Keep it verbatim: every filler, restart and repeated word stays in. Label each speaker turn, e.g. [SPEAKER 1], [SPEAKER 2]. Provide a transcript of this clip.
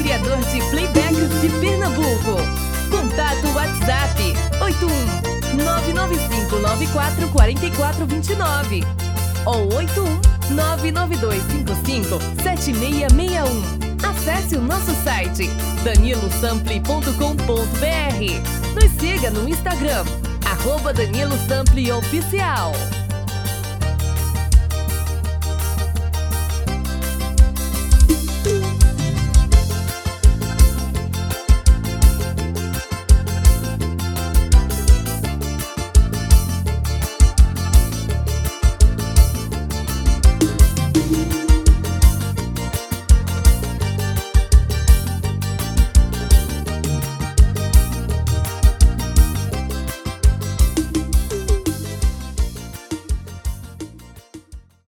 [SPEAKER 1] criador de playbacks de Pernambuco. Contato WhatsApp oito um nove nove cinco nove quatro quatro quatro dois nove ou oito um nove nove dois cinco cinco sete seis seis um. Acesse o nosso site danilo sample ponto com ponto br. Nos siga no Instagram, arroba Danilo Sample Oficial.